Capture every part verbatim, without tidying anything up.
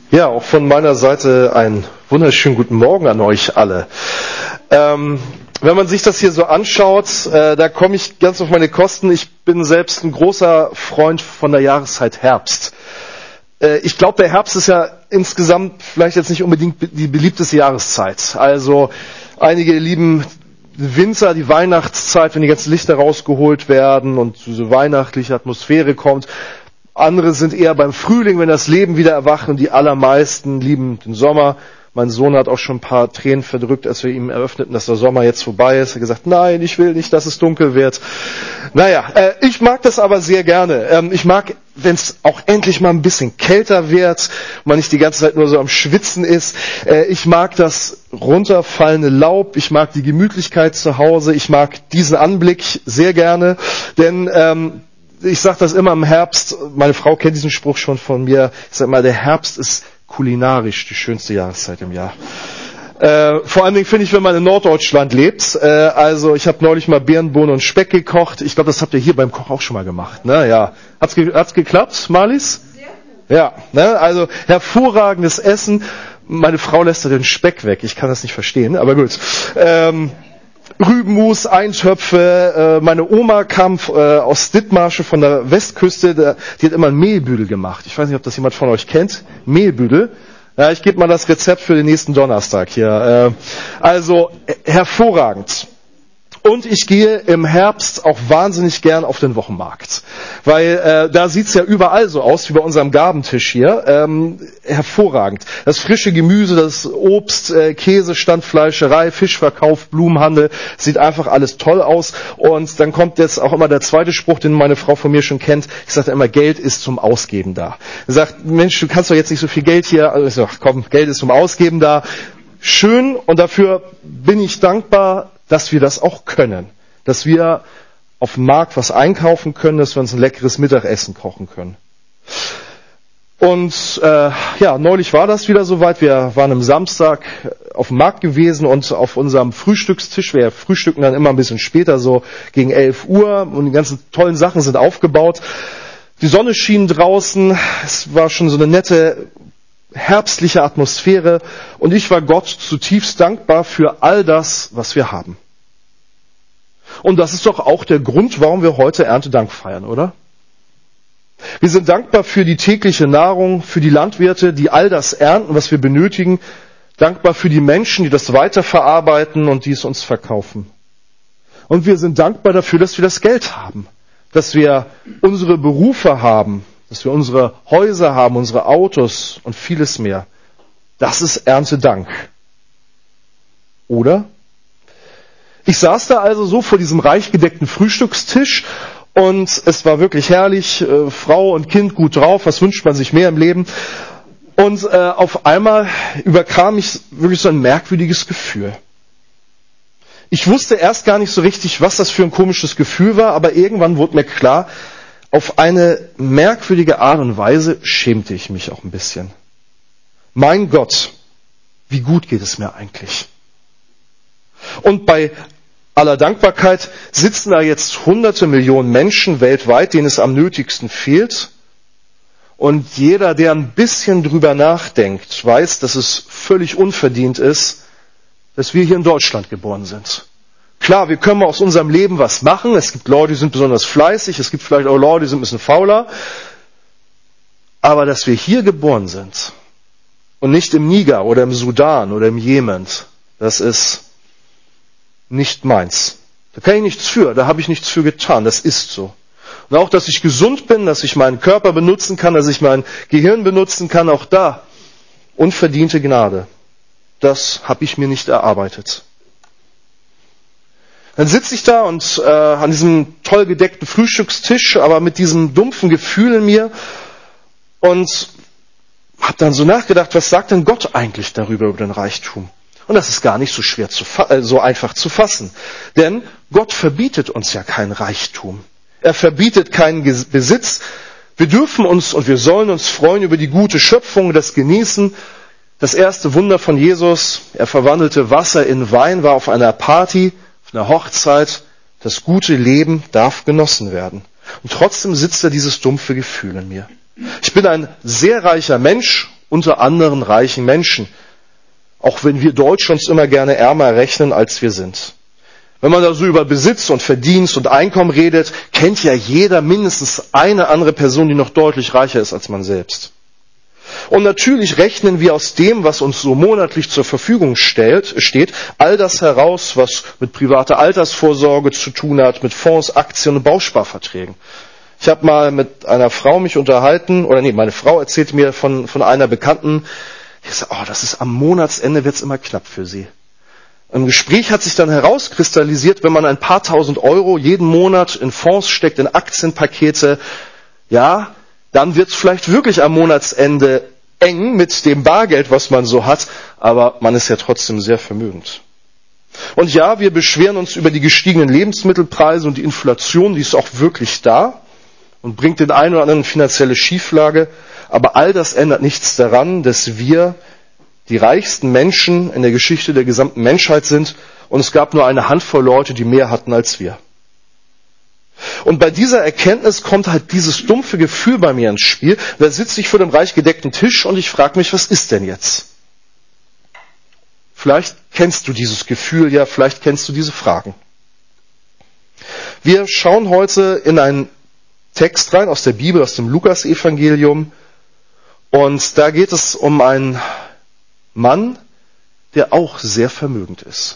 Ja, auch von meiner Seite einen wunderschönen guten Morgen an euch alle. Ähm, wenn man sich das hier so anschaut, äh, da komme ich ganz auf meine Kosten. Ich bin selbst ein großer Freund von der Jahreszeit Herbst. Äh, ich glaube, der Herbst ist ja insgesamt vielleicht jetzt nicht unbedingt die beliebteste Jahreszeit. Also einige lieben Winter, die Weihnachtszeit, wenn die ganzen Lichter rausgeholt werden und diese weihnachtliche Atmosphäre kommt. Andere sind eher beim Frühling, wenn das Leben wieder erwacht, und die allermeisten lieben den Sommer. Mein Sohn hat auch schon ein paar Tränen verdrückt, als wir ihm eröffneten, dass der Sommer jetzt vorbei ist. Er hat gesagt, nein, ich will nicht, dass es dunkel wird. Naja, äh, ich mag das aber sehr gerne. Ähm, ich mag, wenn es auch endlich mal ein bisschen kälter wird, man nicht die ganze Zeit nur so am Schwitzen ist. Äh, ich mag das runterfallende Laub, ich mag die Gemütlichkeit zu Hause, ich mag diesen Anblick sehr gerne, denn ähm, ich sage das immer im Herbst, meine Frau kennt diesen Spruch schon von mir, ich sage mal, der Herbst ist kulinarisch die schönste Jahreszeit im Jahr. Äh, vor allen Dingen finde ich, wenn man in Norddeutschland lebt, äh, also ich habe neulich mal Beeren, Bohnen und Speck gekocht, ich glaube, das habt ihr hier beim Koch auch schon mal gemacht, ne? Ja. Hat's, ge- hat's geklappt, Marlies? Sehr gut. Ja, ne? Also hervorragendes Essen, meine Frau lässt da den Speck weg, ich kann das nicht verstehen, aber gut. Ähm, Rübenmus, Eintöpfe. Äh, meine Oma kam äh, aus Dithmarsche von der Westküste, der, die hat immer ein Mehlbüdel gemacht. Ich weiß nicht, ob das jemand von euch kennt. Mehlbüdel. Ja, ich gebe mal das Rezept für den nächsten Donnerstag hier. Äh, also äh, hervorragend. Und ich gehe im Herbst auch wahnsinnig gern auf den Wochenmarkt, weil äh, da sieht's ja überall so aus wie bei unserem Gabentisch hier. Ähm, hervorragend. Das frische Gemüse, das Obst, äh, Käse, Standfleischerei, Fischverkauf, Blumenhandel, sieht einfach alles toll aus. Und dann kommt jetzt auch immer der zweite Spruch, den meine Frau von mir schon kennt. Ich sage immer, Geld ist zum Ausgeben da. Sie sagt, Mensch, du kannst doch jetzt nicht so viel Geld hier. Also ich sage, komm, Geld ist zum Ausgeben da. Schön, und dafür bin ich dankbar, dass wir das auch können. Dass wir auf dem Markt was einkaufen können, dass wir uns ein leckeres Mittagessen kochen können. Und äh, ja, neulich war das wieder soweit. Wir waren am Samstag auf dem Markt gewesen und auf unserem Frühstückstisch, wir frühstücken dann immer ein bisschen später, so gegen elf Uhr, und die ganzen tollen Sachen sind aufgebaut. Die Sonne schien draußen, es war schon so eine nette herbstliche Atmosphäre, und ich war Gott zutiefst dankbar für all das, was wir haben. Und das ist doch auch der Grund, warum wir heute Erntedank feiern, oder? Wir sind dankbar für die tägliche Nahrung, für die Landwirte, die all das ernten, was wir benötigen, dankbar für die Menschen, die das weiterverarbeiten und die es uns verkaufen. Und wir sind dankbar dafür, dass wir das Geld haben, dass wir unsere Berufe haben, dass wir unsere Häuser haben, unsere Autos und vieles mehr. Das ist Erntedank. Oder? Ich saß da also so vor diesem reich gedeckten Frühstückstisch, und es war wirklich herrlich, äh, Frau und Kind gut drauf, was wünscht man sich mehr im Leben? Und äh, auf einmal überkam mich wirklich so ein merkwürdiges Gefühl. Ich wusste erst gar nicht so richtig, was das für ein komisches Gefühl war, aber irgendwann wurde mir klar, auf eine merkwürdige Art und Weise schämte ich mich auch ein bisschen. Mein Gott, wie gut geht es mir eigentlich? Und bei aller Dankbarkeit sitzen da jetzt hunderte Millionen Menschen weltweit, denen es am nötigsten fehlt. Und jeder, der ein bisschen drüber nachdenkt, weiß, dass es völlig unverdient ist, dass wir hier in Deutschland geboren sind. Klar, wir können aus unserem Leben was machen. Es gibt Leute, die sind besonders fleißig. Es gibt vielleicht auch Leute, die sind ein bisschen fauler. Aber dass wir hier geboren sind und nicht im Niger oder im Sudan oder im Jemen, das ist nicht meins. Da kann ich nichts für, da habe ich nichts für getan. Das ist so. Und auch, dass ich gesund bin, dass ich meinen Körper benutzen kann, dass ich mein Gehirn benutzen kann, auch da unverdiente Gnade. Das habe ich mir nicht erarbeitet. Dann sitze ich da und äh, an diesem toll gedeckten Frühstückstisch, aber mit diesem dumpfen Gefühl in mir, und habe dann so nachgedacht, was sagt denn Gott eigentlich darüber, über den Reichtum? Und das ist gar nicht so schwer zu fa- äh, so einfach zu fassen. Denn Gott verbietet uns ja kein Reichtum. Er verbietet keinen Ges- Besitz. Wir dürfen uns und wir sollen uns freuen über die gute Schöpfung, das Genießen. Das erste Wunder von Jesus, er verwandelte Wasser in Wein, war auf einer Party, auf einer Hochzeit. Das gute Leben darf genossen werden. Und trotzdem sitzt da dieses dumpfe Gefühl in mir. Ich bin ein sehr reicher Mensch unter anderen reichen Menschen. Auch wenn wir Deutsche uns immer gerne ärmer rechnen, als wir sind. Wenn man da so über Besitz und Verdienst und Einkommen redet, kennt ja jeder mindestens eine andere Person, die noch deutlich reicher ist als man selbst. Und natürlich rechnen wir aus dem, was uns so monatlich zur Verfügung stellt, steht, all das heraus, was mit privater Altersvorsorge zu tun hat, mit Fonds, Aktien und Bausparverträgen. Ich habe mal mit einer Frau mich unterhalten, oder nee, meine Frau erzählte mir von, von einer Bekannten, ich sag, oh, das ist am Monatsende wird's immer knapp für sie. Im Gespräch hat sich dann herauskristallisiert, wenn man ein paar tausend Euro jeden Monat in Fonds steckt, in Aktienpakete, ja, dann wird's vielleicht wirklich am Monatsende eng mit dem Bargeld, was man so hat, aber man ist ja trotzdem sehr vermögend. Und ja, wir beschweren uns über die gestiegenen Lebensmittelpreise und die Inflation, die ist auch wirklich da und bringt den einen oder anderen in finanzielle Schieflage, aber all das ändert nichts daran, dass wir die reichsten Menschen in der Geschichte der gesamten Menschheit sind und es gab nur eine Handvoll Leute, die mehr hatten als wir. Und bei dieser Erkenntnis kommt halt dieses dumpfe Gefühl bei mir ins Spiel. Da sitze ich vor dem reich gedeckten Tisch und ich frage mich, was ist denn jetzt? Vielleicht kennst du dieses Gefühl, ja, vielleicht kennst du diese Fragen. Wir schauen heute in einen Text rein aus der Bibel, aus dem Lukas-Evangelium. Und da geht es um einen Mann, der auch sehr vermögend ist.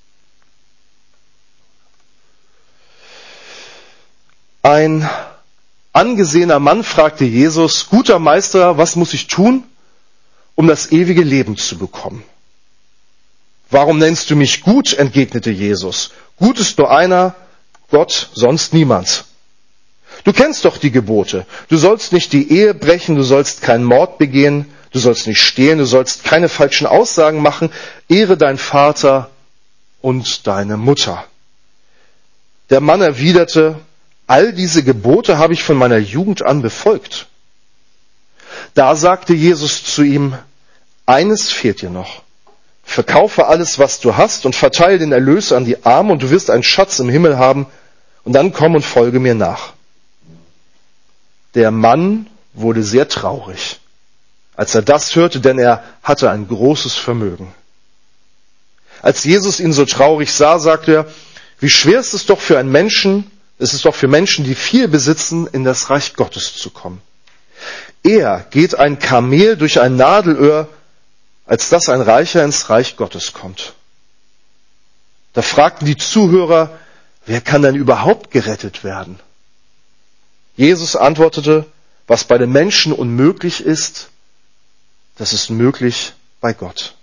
Ein angesehener Mann fragte Jesus, guter Meister, was muss ich tun, um das ewige Leben zu bekommen? Warum nennst du mich gut? Entgegnete Jesus. Gut ist nur einer, Gott, sonst niemand. Du kennst doch die Gebote. Du sollst nicht die Ehe brechen, du sollst keinen Mord begehen, du sollst nicht stehlen, du sollst keine falschen Aussagen machen, ehre deinen Vater und deine Mutter. Der Mann erwiderte, all diese Gebote habe ich von meiner Jugend an befolgt. Da sagte Jesus zu ihm, eines fehlt dir noch. Verkaufe alles, was du hast und verteile den Erlös an die Armen und du wirst einen Schatz im Himmel haben und dann komm und folge mir nach. Der Mann wurde sehr traurig, als er das hörte, denn er hatte ein großes Vermögen. Als Jesus ihn so traurig sah, sagte er, wie schwer ist es doch für einen Menschen, es ist doch für Menschen, die viel besitzen, in das Reich Gottes zu kommen. Eher geht ein Kamel durch ein Nadelöhr, als dass ein Reicher ins Reich Gottes kommt. Da fragten die Zuhörer, wer kann denn überhaupt gerettet werden? Jesus antwortete, was bei den Menschen unmöglich ist, das ist möglich bei Gott.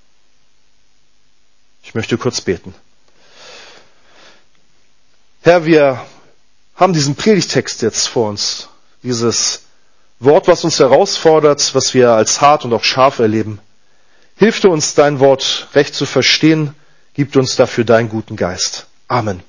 Ich möchte kurz beten. Herr, wir haben diesen Predigtext jetzt vor uns, dieses Wort, was uns herausfordert, was wir als hart und auch scharf erleben. Hilf du uns, dein Wort recht zu verstehen, gib uns dafür deinen guten Geist. Amen.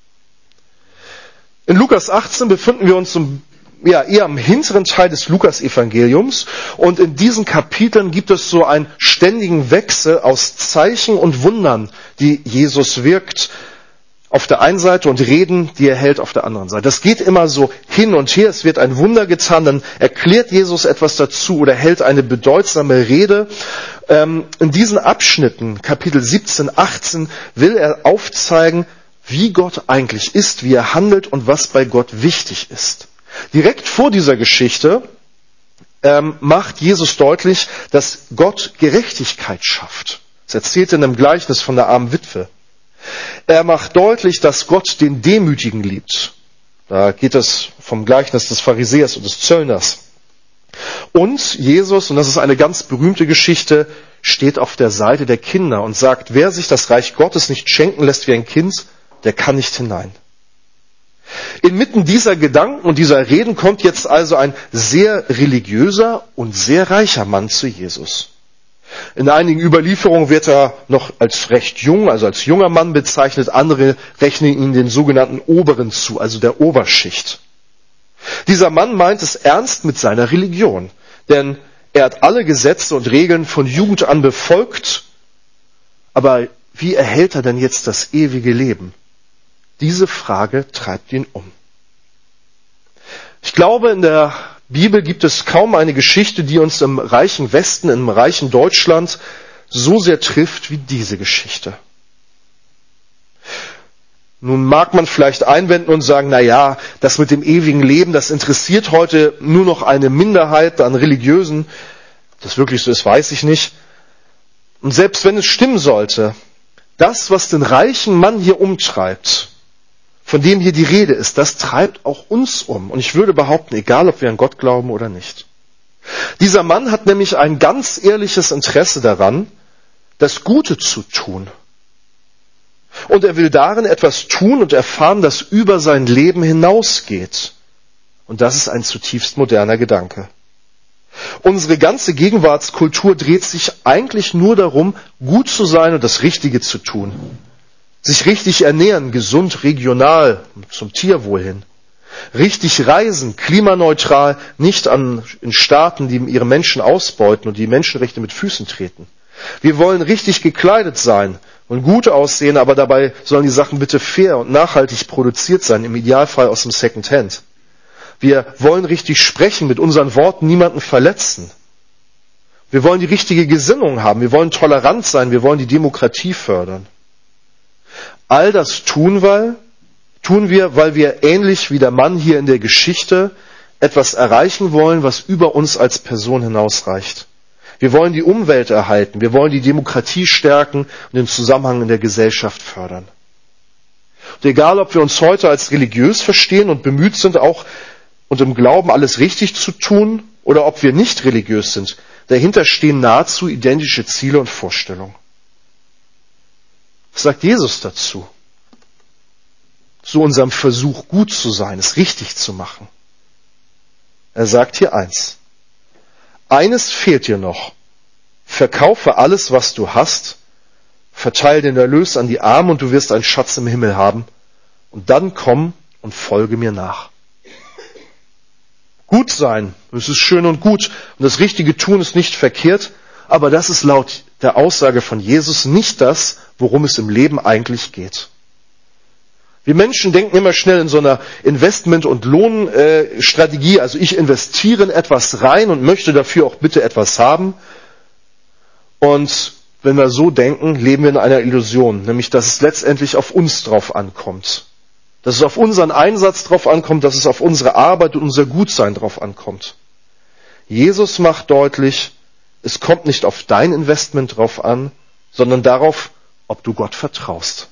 In Lukas achtzehn befinden wir uns um, ja, eher am hinteren Teil des Lukas-Evangeliums und in diesen Kapiteln gibt es so einen ständigen Wechsel aus Zeichen und Wundern, die Jesus wirkt auf der einen Seite und Reden, die er hält auf der anderen Seite. Das geht immer so hin und her. Es wird ein Wunder getan, dann erklärt Jesus etwas dazu oder hält eine bedeutsame Rede. Ähm, in diesen Abschnitten, Kapitel siebzehn, achtzehn, will er aufzeigen, wie Gott eigentlich ist, wie er handelt und was bei Gott wichtig ist. Direkt vor dieser Geschichte ähm, macht Jesus deutlich, dass Gott Gerechtigkeit schafft. Das erzählt er in einem Gleichnis von der armen Witwe. Er macht deutlich, dass Gott den Demütigen liebt. Da geht es vom Gleichnis des Pharisäers und des Zöllners. Und Jesus, und das ist eine ganz berühmte Geschichte, steht auf der Seite der Kinder und sagt, wer sich das Reich Gottes nicht schenken lässt wie ein Kind, der kann nicht hinein. Inmitten dieser Gedanken und dieser Reden kommt jetzt also ein sehr religiöser und sehr reicher Mann zu Jesus. In einigen Überlieferungen wird er noch als recht jung, also als junger Mann bezeichnet. Andere rechnen ihn den sogenannten Oberen zu, also der Oberschicht. Dieser Mann meint es ernst mit seiner Religion, denn er hat alle Gesetze und Regeln von Jugend an befolgt. Aber wie erhält er denn jetzt das ewige Leben? Diese Frage treibt ihn um. Ich glaube, in der Bibel gibt es kaum eine Geschichte, die uns im reichen Westen, im reichen Deutschland so sehr trifft wie diese Geschichte. Nun mag man vielleicht einwenden und sagen, na ja, das mit dem ewigen Leben, das interessiert heute nur noch eine Minderheit an Religiösen. Ob das wirklich so ist, weiß ich nicht. Und selbst wenn es stimmen sollte, das, was den reichen Mann hier umtreibt, von dem hier die Rede ist, das treibt auch uns um. Und ich würde behaupten, egal ob wir an Gott glauben oder nicht. Dieser Mann hat nämlich ein ganz ehrliches Interesse daran, das Gute zu tun. Und er will darin etwas tun und erfahren, das über sein Leben hinausgeht. Und das ist ein zutiefst moderner Gedanke. Unsere ganze Gegenwartskultur dreht sich eigentlich nur darum, gut zu sein und das Richtige zu tun. Sich richtig ernähren, gesund, regional, zum Tierwohl hin. Richtig reisen, klimaneutral, nicht an, in Staaten, die ihre Menschen ausbeuten und die Menschenrechte mit Füßen treten. Wir wollen richtig gekleidet sein und gut aussehen, aber dabei sollen die Sachen bitte fair und nachhaltig produziert sein, im Idealfall aus dem Secondhand. Wir wollen richtig sprechen, mit unseren Worten niemanden verletzen. Wir wollen die richtige Gesinnung haben, wir wollen tolerant sein, wir wollen die Demokratie fördern. All das tun wir, tun wir, weil wir ähnlich wie der Mann hier in der Geschichte etwas erreichen wollen, was über uns als Person hinausreicht. Wir wollen die Umwelt erhalten, wir wollen die Demokratie stärken und den Zusammenhang in der Gesellschaft fördern. Und egal, ob wir uns heute als religiös verstehen und bemüht sind, auch und im Glauben alles richtig zu tun, oder ob wir nicht religiös sind, dahinter stehen nahezu identische Ziele und Vorstellungen. Was sagt Jesus dazu? Zu unserem Versuch, gut zu sein, es richtig zu machen. Er sagt hier eins. Eines fehlt dir noch. Verkaufe alles, was du hast, verteile den Erlös an die Armen und du wirst einen Schatz im Himmel haben. Und dann komm und folge mir nach. Gut sein, das ist schön und gut. Und das Richtige tun ist nicht verkehrt. Aber das ist laut der Aussage von Jesus nicht das, worum es im Leben eigentlich geht. Wir Menschen denken immer schnell in so einer Investment- und Lohnstrategie. Also ich investiere in etwas rein und möchte dafür auch bitte etwas haben. Und wenn wir so denken, leben wir in einer Illusion. Nämlich, dass es letztendlich auf uns drauf ankommt. Dass es auf unseren Einsatz drauf ankommt, dass es auf unsere Arbeit und unser Gutsein drauf ankommt. Jesus macht deutlich, es kommt nicht auf dein Investment drauf an, sondern darauf, ob du Gott vertraust.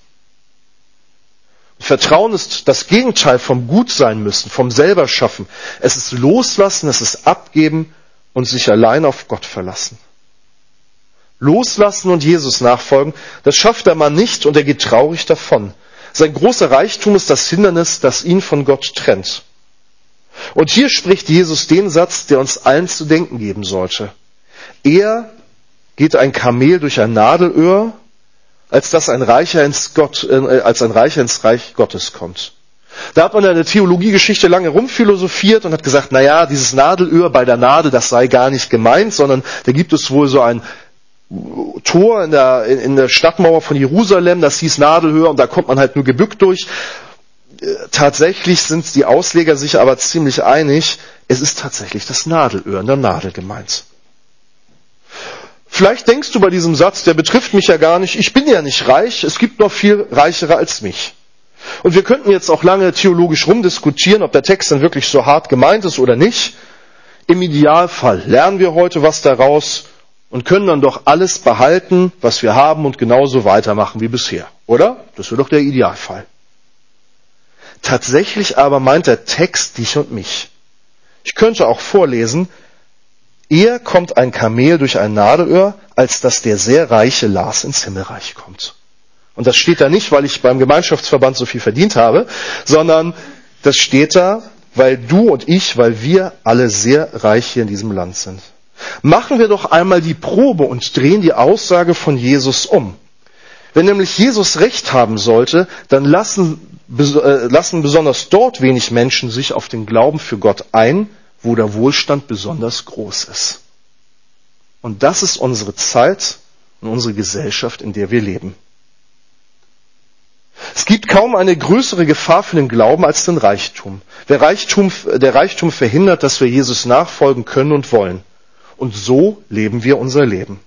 Vertrauen ist das Gegenteil vom Gutsein müssen, vom selber schaffen. Es ist loslassen, es ist abgeben und sich allein auf Gott verlassen. Loslassen und Jesus nachfolgen, das schafft der Mann nicht und er geht traurig davon. Sein großer Reichtum ist das Hindernis, das ihn von Gott trennt. Und hier spricht Jesus den Satz, der uns allen zu denken geben sollte. Eher geht ein Kamel durch ein Nadelöhr, als dass ein Reicher ins Gott, äh, als ein Reicher ins Reich Gottes kommt. Da hat man in der Theologiegeschichte lange rumphilosophiert und hat gesagt, na ja, dieses Nadelöhr bei der Nadel, das sei gar nicht gemeint, sondern da gibt es wohl so ein Tor in der, in der Stadtmauer von Jerusalem, das hieß Nadelöhr und da kommt man halt nur gebückt durch. Tatsächlich sind die Ausleger sich aber ziemlich einig, es ist tatsächlich das Nadelöhr in der Nadel gemeint. Vielleicht denkst du bei diesem Satz, der betrifft mich ja gar nicht, ich bin ja nicht reich, es gibt noch viel Reichere als mich. Und wir könnten jetzt auch lange theologisch rumdiskutieren, ob der Text dann wirklich so hart gemeint ist oder nicht. Im Idealfall lernen wir heute was daraus und können dann doch alles behalten, was wir haben und genauso weitermachen wie bisher, oder? Das wäre doch der Idealfall. Tatsächlich aber meint der Text dich und mich. Ich könnte auch vorlesen, eher kommt ein Kamel durch ein Nadelöhr, als dass der sehr reiche Lars ins Himmelreich kommt. Und das steht da nicht, weil ich beim Gemeinschaftsverband so viel verdient habe, sondern das steht da, weil du und ich, weil wir alle sehr reich hier in diesem Land sind. Machen wir doch einmal die Probe und drehen die Aussage von Jesus um. Wenn nämlich Jesus recht haben sollte, dann lassen, äh, lassen besonders dort wenig Menschen sich auf den Glauben für Gott ein, wo der Wohlstand besonders groß ist. Und das ist unsere Zeit und unsere Gesellschaft, in der wir leben. Es gibt kaum eine größere Gefahr für den Glauben als den Reichtum. Der Reichtum, der Reichtum verhindert, dass wir Jesus nachfolgen können und wollen. Und so leben wir unser Leben.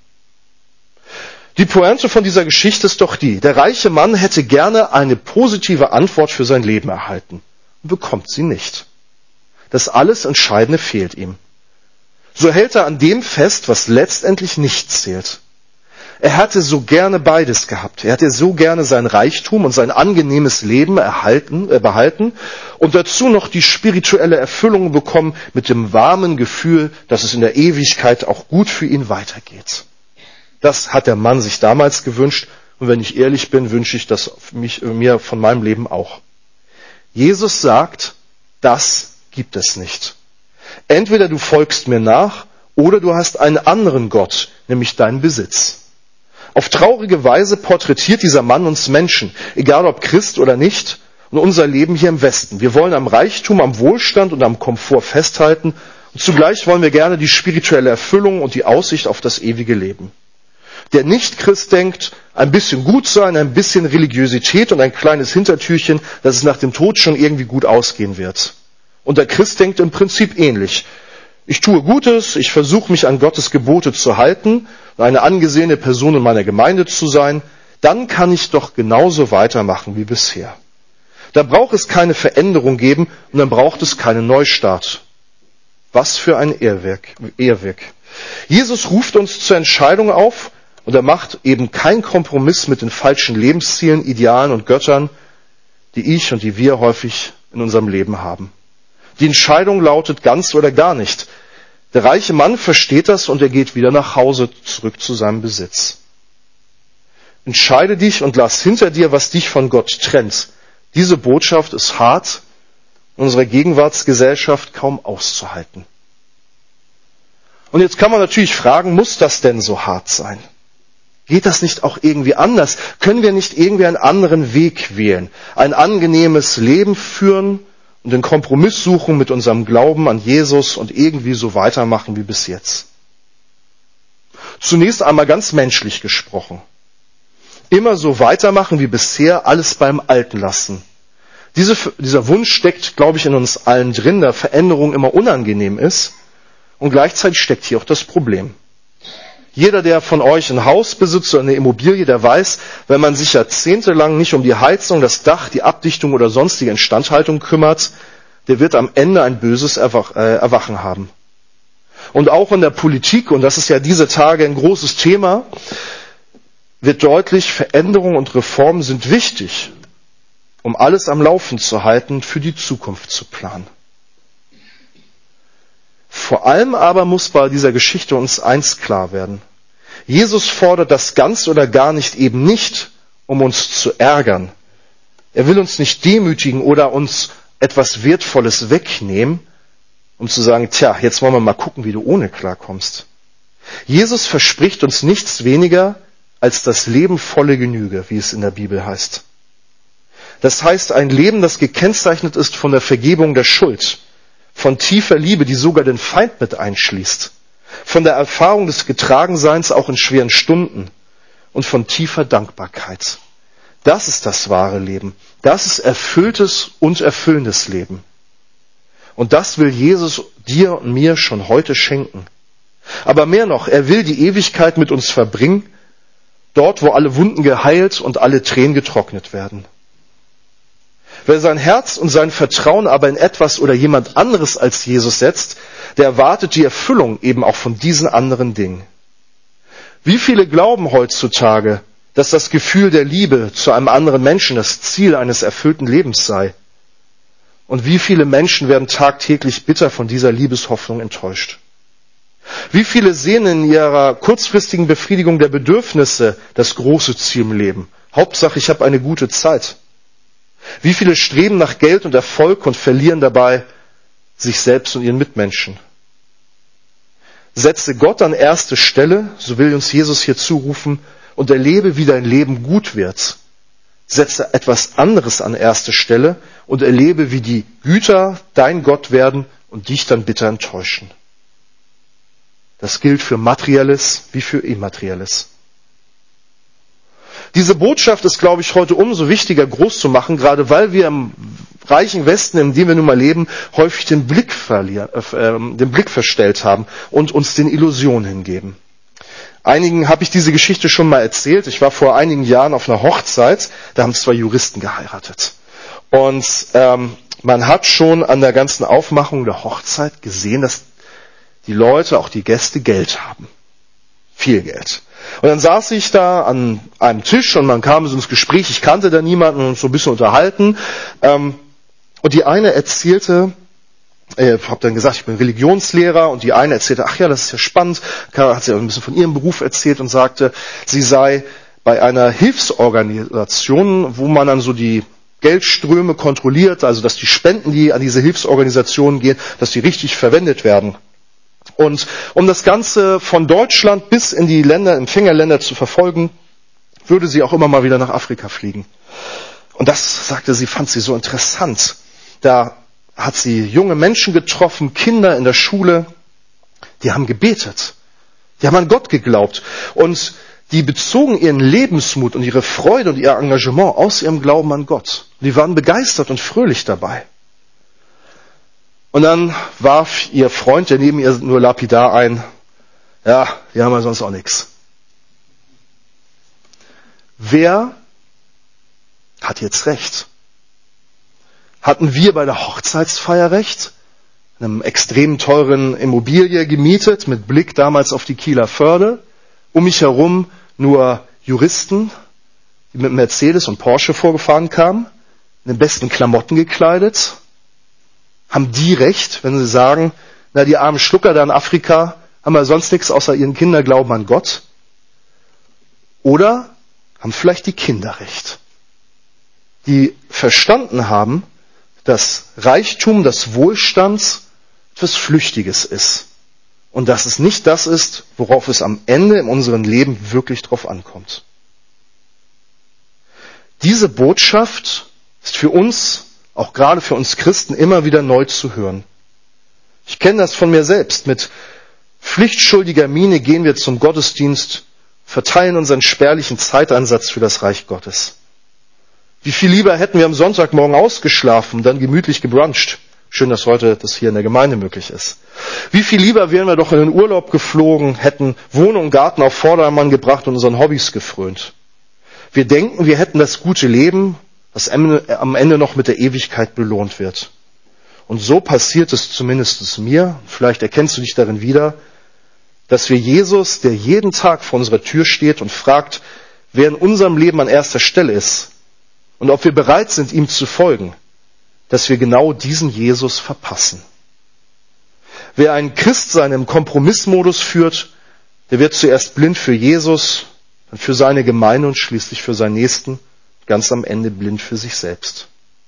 Die Pointe von dieser Geschichte ist doch die: Der reiche Mann hätte gerne eine positive Antwort für sein Leben erhalten und bekommt sie nicht. Das alles Entscheidende fehlt ihm. So hält er an dem fest, was letztendlich nicht zählt. Er hätte so gerne beides gehabt. Er hätte so gerne sein Reichtum und sein angenehmes Leben erhalten, äh, behalten und dazu noch die spirituelle Erfüllung bekommen mit dem warmen Gefühl, dass es in der Ewigkeit auch gut für ihn weitergeht. Das hat der Mann sich damals gewünscht, und wenn ich ehrlich bin, wünsche ich das mich, mir von meinem Leben auch. Jesus sagt, das gibt es nicht. Entweder du folgst mir nach, oder du hast einen anderen Gott, nämlich deinen Besitz. Auf traurige Weise porträtiert dieser Mann uns Menschen, egal ob Christ oder nicht, und unser Leben hier im Westen. Wir wollen am Reichtum, am Wohlstand und am Komfort festhalten, und zugleich wollen wir gerne die spirituelle Erfüllung und die Aussicht auf das ewige Leben. Der Nicht-Christ denkt, ein bisschen gut sein, ein bisschen Religiosität und ein kleines Hintertürchen, dass es nach dem Tod schon irgendwie gut ausgehen wird. Und der Christ denkt im Prinzip ähnlich. Ich tue Gutes, ich versuche mich an Gottes Gebote zu halten und eine angesehene Person in meiner Gemeinde zu sein, dann kann ich doch genauso weitermachen wie bisher. Da braucht es keine Veränderung geben und dann braucht es keinen Neustart. Was für ein Irrweg. Irrweg. Jesus ruft uns zur Entscheidung auf und er macht eben keinen Kompromiss mit den falschen Lebenszielen, Idealen und Göttern, die ich und die wir häufig in unserem Leben haben. Die Entscheidung lautet ganz oder gar nicht. Der reiche Mann versteht das und er geht wieder nach Hause zurück zu seinem Besitz. Entscheide dich und lass hinter dir, was dich von Gott trennt. Diese Botschaft ist hart, in unserer Gegenwartsgesellschaft kaum auszuhalten. Und jetzt kann man natürlich fragen, muss das denn so hart sein? Geht das nicht auch irgendwie anders? Können wir nicht irgendwie einen anderen Weg wählen? Ein angenehmes Leben führen und den Kompromiss suchen mit unserem Glauben an Jesus und irgendwie so weitermachen wie bis jetzt. Zunächst einmal ganz menschlich gesprochen. Immer so weitermachen wie bisher, alles beim Alten lassen. Diese, dieser Wunsch steckt, glaube ich, in uns allen drin, da Veränderung immer unangenehm ist. Und gleichzeitig steckt hier auch das Problem. Jeder, der von euch ein Haus besitzt oder eine Immobilie, der weiß, wenn man sich jahrzehntelang nicht um die Heizung, das Dach, die Abdichtung oder sonstige Instandhaltung kümmert, der wird am Ende ein böses Erwachen haben. Und auch in der Politik, und das ist ja diese Tage ein großes Thema, wird deutlich, Veränderung und Reformen sind wichtig, um alles am Laufen zu halten, für die Zukunft zu planen. Vor allem aber muss bei dieser Geschichte uns eins klar werden. Jesus fordert das ganz oder gar nicht eben nicht, um uns zu ärgern. Er will uns nicht demütigen oder uns etwas Wertvolles wegnehmen, um zu sagen, tja, jetzt wollen wir mal gucken, wie du ohne klarkommst. Jesus verspricht uns nichts weniger als das Leben volle Genüge, wie es in der Bibel heißt. Das heißt, ein Leben, das gekennzeichnet ist von der Vergebung der Schuld, von tiefer Liebe, die sogar den Feind mit einschließt, von der Erfahrung des Getragenseins auch in schweren Stunden und von tiefer Dankbarkeit. Das ist das wahre Leben. Das ist erfülltes und erfüllendes Leben. Und das will Jesus dir und mir schon heute schenken. Aber mehr noch, er will die Ewigkeit mit uns verbringen, dort, wo alle Wunden geheilt und alle Tränen getrocknet werden. Wer sein Herz und sein Vertrauen aber in etwas oder jemand anderes als Jesus setzt, der erwartet die Erfüllung eben auch von diesen anderen Dingen. Wie viele glauben heutzutage, dass das Gefühl der Liebe zu einem anderen Menschen das Ziel eines erfüllten Lebens sei? Und wie viele Menschen werden tagtäglich bitter von dieser Liebeshoffnung enttäuscht? Wie viele sehen in ihrer kurzfristigen Befriedigung der Bedürfnisse das große Ziel im Leben? Hauptsache, ich habe eine gute Zeit. Wie viele streben nach Geld und Erfolg und verlieren dabei sich selbst und ihren Mitmenschen? Setze Gott an erste Stelle, so will uns Jesus hier zurufen, und erlebe, wie dein Leben gut wird. Setze etwas anderes an erste Stelle und erlebe, wie die Güter dein Gott werden und dich dann bitter enttäuschen. Das gilt für Materielles wie für Immaterielles. Diese Botschaft ist, glaube ich, heute umso wichtiger groß zu machen, gerade weil wir im reichen Westen, in dem wir nun mal leben, häufig den Blick verlieren, äh, den Blick verstellt haben und uns den Illusionen hingeben. Einigen habe ich diese Geschichte schon mal erzählt. Ich war vor einigen Jahren auf einer Hochzeit, da haben zwei Juristen geheiratet. Und ähm, man hat schon an der ganzen Aufmachung der Hochzeit gesehen, dass die Leute, auch die Gäste, Geld haben. Viel Geld. Und dann saß ich da an einem Tisch und man kam so ins Gespräch. Ich kannte da niemanden und uns so ein bisschen unterhalten. Ähm, und die eine erzählte, ich äh, habe dann gesagt, ich bin Religionslehrer, und die eine erzählte, ach ja, das ist ja spannend, hat sie ein bisschen von ihrem Beruf erzählt und sagte, sie sei bei einer Hilfsorganisation, wo man dann so die Geldströme kontrolliert, also dass die Spenden, die an diese Hilfsorganisationen gehen, dass die richtig verwendet werden. Und um das Ganze von Deutschland bis in die Länder, Empfängerländer zu verfolgen, würde sie auch immer mal wieder nach Afrika fliegen. Und das, sagte sie, fand sie so interessant. Da hat sie junge Menschen getroffen, Kinder in der Schule, die haben gebetet. Die haben an Gott geglaubt. Und die bezogen ihren Lebensmut und ihre Freude und ihr Engagement aus ihrem Glauben an Gott. Die waren begeistert und fröhlich dabei. Und dann warf ihr Freund, der neben ihr nur lapidar ein, ja, die haben ja sonst auch nichts. Wer hat jetzt recht? Hatten wir bei der Hochzeitsfeier recht? In einem extrem teuren Immobilie gemietet, mit Blick damals auf die Kieler Förde. Um mich herum nur Juristen, die mit Mercedes und Porsche vorgefahren kamen, in den besten Klamotten gekleidet. Haben die recht, wenn sie sagen, na, die armen Schlucker da in Afrika haben ja sonst nichts außer ihren Kinderglauben an Gott? Oder haben vielleicht die Kinder recht, die verstanden haben, dass Reichtum, das Wohlstand etwas Flüchtiges ist und dass es nicht das ist, worauf es am Ende in unserem Leben wirklich drauf ankommt. Diese Botschaft ist für uns, auch gerade für uns Christen, immer wieder neu zu hören. Ich kenne das von mir selbst. Mit pflichtschuldiger Miene gehen wir zum Gottesdienst, verteilen unseren spärlichen Zeiteinsatz für das Reich Gottes. Wie viel lieber hätten wir am Sonntagmorgen ausgeschlafen und dann gemütlich gebruncht. Schön, dass heute das hier in der Gemeinde möglich ist. Wie viel lieber wären wir doch in den Urlaub geflogen, hätten Wohnung und Garten auf Vordermann gebracht und unseren Hobbys gefrönt. Wir denken, wir hätten das gute Leben, das am Ende noch mit der Ewigkeit belohnt wird. Und so passiert es zumindest mir, vielleicht erkennst du dich darin wieder, dass wir Jesus, der jeden Tag vor unserer Tür steht und fragt, wer in unserem Leben an erster Stelle ist und ob wir bereit sind, ihm zu folgen, dass wir genau diesen Jesus verpassen. Wer ein Christsein im Kompromissmodus führt, der wird zuerst blind für Jesus, dann für seine Gemeinde und schließlich für seinen Nächsten, ganz am Ende blind für sich selbst.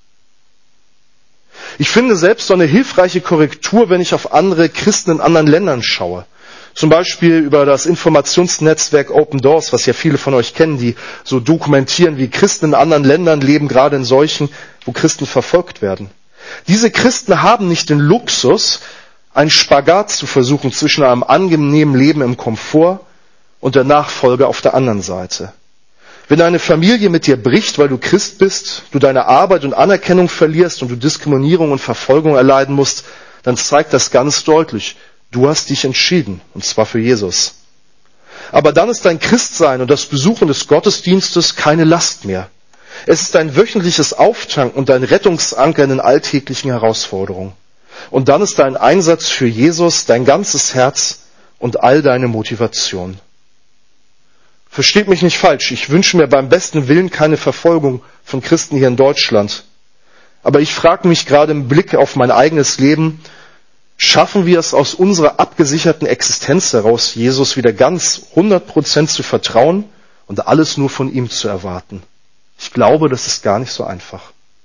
Ich finde selbst so eine hilfreiche Korrektur, wenn ich auf andere Christen in anderen Ländern schaue. Zum Beispiel über das Informationsnetzwerk Open Doors, was ja viele von euch kennen, die so dokumentieren, wie Christen in anderen Ländern leben, gerade in solchen, wo Christen verfolgt werden. Diese Christen haben nicht den Luxus, einen Spagat zu versuchen zwischen einem angenehmen Leben im Komfort und der Nachfolge auf der anderen Seite. Wenn eine Familie mit dir bricht, weil du Christ bist, du deine Arbeit und Anerkennung verlierst und du Diskriminierung und Verfolgung erleiden musst, dann zeigt das ganz deutlich, du hast dich entschieden, und zwar für Jesus. Aber dann ist dein Christsein und das Besuchen des Gottesdienstes keine Last mehr. Es ist dein wöchentliches Auftanken und dein Rettungsanker in den alltäglichen Herausforderungen. Und dann ist dein Einsatz für Jesus dein ganzes Herz und all deine Motivation. Versteht mich nicht falsch, ich wünsche mir beim besten Willen keine Verfolgung von Christen hier in Deutschland. Aber ich frage mich gerade im Blick auf mein eigenes Leben, schaffen wir es aus unserer abgesicherten Existenz heraus, Jesus wieder ganz hundert Prozent zu vertrauen und alles nur von ihm zu erwarten? Ich glaube, das ist gar nicht so einfach.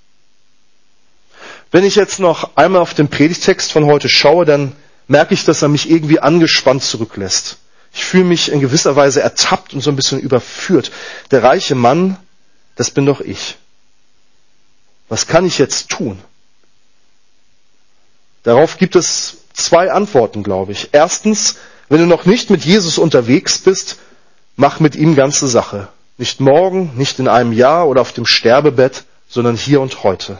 Wenn ich jetzt noch einmal auf den Predigtext von heute schaue, dann merke ich, dass er mich irgendwie angespannt zurücklässt. Ich fühle mich in gewisser Weise ertappt und so ein bisschen überführt. Der reiche Mann, das bin doch ich. Was kann ich jetzt tun? Darauf gibt es zwei Antworten, glaube ich. Erstens, wenn du noch nicht mit Jesus unterwegs bist, mach mit ihm ganze Sache. Nicht morgen, nicht in einem Jahr oder auf dem Sterbebett, sondern hier und heute.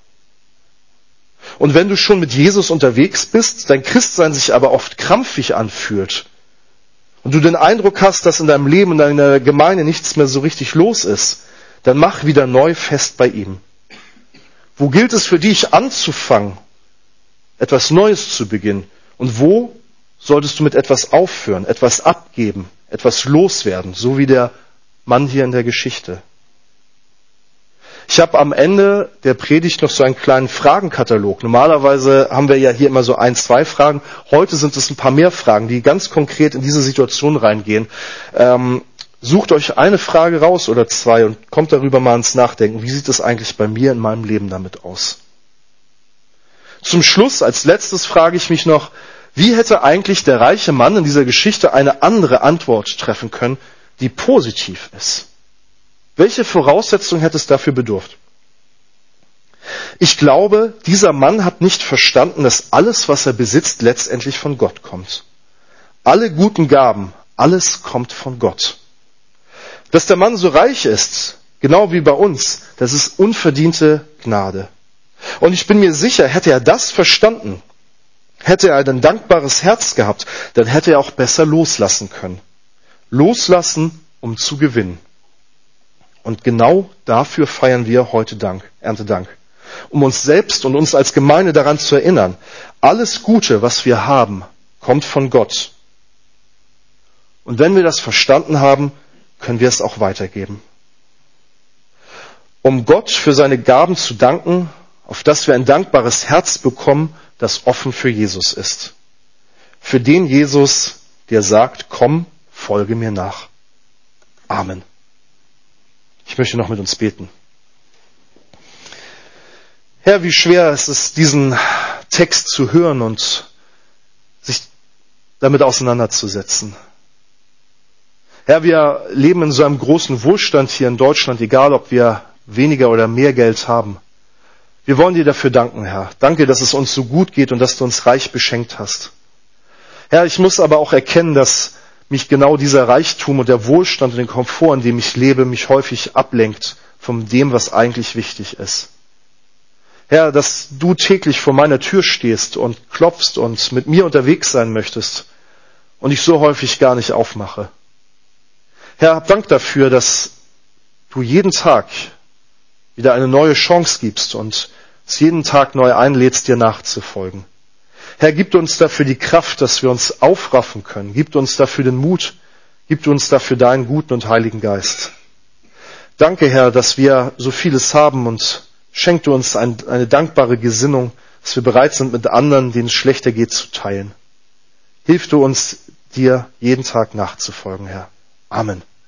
Und wenn du schon mit Jesus unterwegs bist, dein Christsein sich aber oft krampfig anfühlt und du den Eindruck hast, dass in deinem Leben, in deiner Gemeinde nichts mehr so richtig los ist, dann mach wieder neu fest bei ihm. Wo gilt es für dich anzufangen, etwas Neues zu beginnen? Und wo solltest du mit etwas aufhören, etwas abgeben, etwas loswerden, so wie der Mann hier in der Geschichte? Ich habe am Ende der Predigt noch so einen kleinen Fragenkatalog. Normalerweise haben wir ja hier immer so ein, zwei Fragen. Heute sind es ein paar mehr Fragen, die ganz konkret in diese Situation reingehen. Ähm, sucht euch eine Frage raus oder zwei und kommt darüber mal ins Nachdenken. Wie sieht es eigentlich bei mir in meinem Leben damit aus? Zum Schluss, als letztes, frage ich mich noch, wie hätte eigentlich der reiche Mann in dieser Geschichte eine andere Antwort treffen können, die positiv ist? Welche Voraussetzungen hätte es dafür bedurft? Ich glaube, dieser Mann hat nicht verstanden, dass alles, was er besitzt, letztendlich von Gott kommt. Alle guten Gaben, alles kommt von Gott. Dass der Mann so reich ist, genau wie bei uns, das ist unverdiente Gnade. Und ich bin mir sicher, hätte er das verstanden, hätte er ein dankbares Herz gehabt, dann hätte er auch besser loslassen können. Loslassen, um zu gewinnen. Und genau dafür feiern wir heute Dank, Erntedank. Um uns selbst und uns als Gemeinde daran zu erinnern, alles Gute, was wir haben, kommt von Gott. Und wenn wir das verstanden haben, können wir es auch weitergeben. Um Gott für seine Gaben zu danken, auf das wir ein dankbares Herz bekommen, das offen für Jesus ist. Für den Jesus, der sagt, komm, folge mir nach. Amen. Ich möchte noch mit uns beten. Herr, wie schwer ist es, diesen Text zu hören und sich damit auseinanderzusetzen. Herr, wir leben in so einem großen Wohlstand hier in Deutschland, egal ob wir weniger oder mehr Geld haben. Wir wollen dir dafür danken, Herr. Danke, dass es uns so gut geht und dass du uns reich beschenkt hast. Herr, ich muss aber auch erkennen, dass mich genau dieser Reichtum und der Wohlstand und den Komfort, in dem ich lebe, mich häufig ablenkt von dem, was eigentlich wichtig ist. Herr, dass du täglich vor meiner Tür stehst und klopfst und mit mir unterwegs sein möchtest und ich so häufig gar nicht aufmache. Herr, hab Dank dafür, dass du jeden Tag wieder eine neue Chance gibst und es jeden Tag neu einlädst, dir nachzufolgen. Herr, gib uns dafür die Kraft, dass wir uns aufraffen können. Gib uns dafür den Mut. Gib uns dafür deinen guten und heiligen Geist. Danke, Herr, dass wir so vieles haben und schenk du uns ein, eine dankbare Gesinnung, dass wir bereit sind, mit anderen, denen es schlechter geht, zu teilen. Hilf du uns, dir jeden Tag nachzufolgen, Herr. Amen.